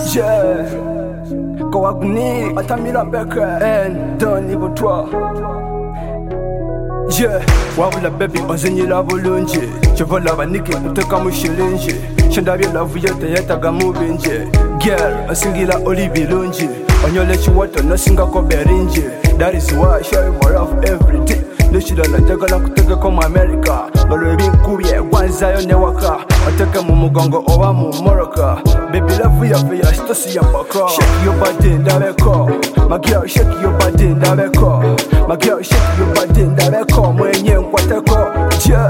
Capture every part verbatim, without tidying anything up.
Yeah, Kawaguni, Atamila Becker, and Donny Boutois. Yeah, wabula baby onzenyira bulungi kyovola banike kuteeka mu shilingi kyendabye lavu yete yetaga mu bingi girl osingira oli birungi onyola ekiwato nosingako beringi that is why I show you more of every day nekirala njagala kutegeko mu America olwo ebinkubye gwanzayo newaka oteke mu mugongo oba mu Morocco baby lavu yaffe yasitosi yapaka shake your body ndabeko my girl shake your body ndabeko my girl shake your body ndabeko mwenye nkwateko yeah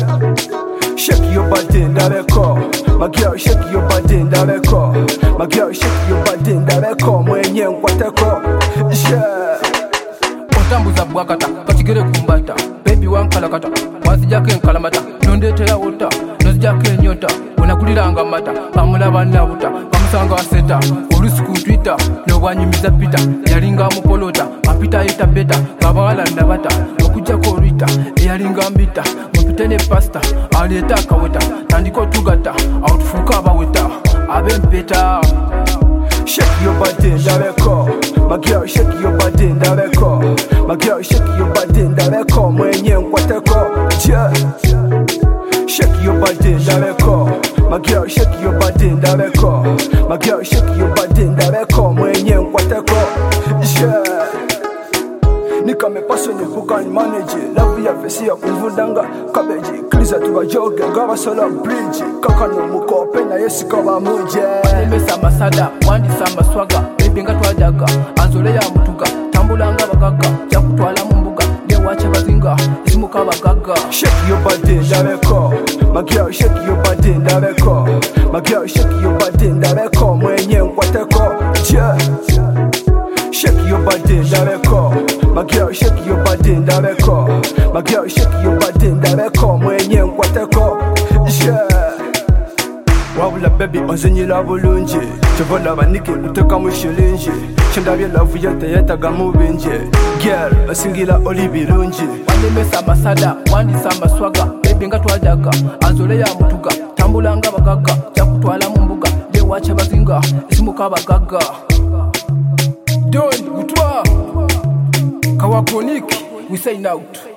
shake your body ndabeko my girl shake your body ndabeko my girl shake your body ndabeko mwenye nkwateko yeah otambuza bwakata kachigere kumbata baby wankalakata wazijako enkalamata nondetera wota nozijako enyota onakuliranga mata bamulaba nabuta bamusanga waseta olusuku twitter nobwanyumiza pita yalinga mupolota apita ayita beta ngabawala ndabata okujjako olwita eyalinga mbita mupite ne pasta aleeta akaweta tandika tugata awo tufuuka abaweta abempeta shake your body ndabeko my girl shake your body ndabeko my girl shake your body ndabeko mwenye nkwateko yeah shake your body ndabeko my girl shake your body ndabeko my girl shake your body ndabeko mwenye nkwateko yeah nikame passionate who can manage love ya fesi ya kumvundanga cabbage kliza tubajoge ngabasola bridge kakano mukope na yesika bamuje anemesa masada wandi samba swaga baby ngatwajaga anzole ya mutuga tambulanga bagaga yakutwala mu mbuga ngewache bazinga isimuka bagaga shake your body ndabeko my girl shake your body ndabeko my girl shake your body ndabeko mwenye nkwateko yeah shake your body ndabeko my girl shake your body ndabeko my girl shake your body ndabeko mwenye nkwateko yeah wabula baby onzenyira bulungi kyovola banike kuteeka mu shilingi kyendabye lavu yete yetaga mu bingi girl osingira oli birungi anemesa masada wandi samba swaga baby ngatwajaga anzole ya mutuga tambulanga bagaga yakutwala mu mbuga ngewache bazinga isimuka bagaga Donny Boutois Kawagoniki, we sign out.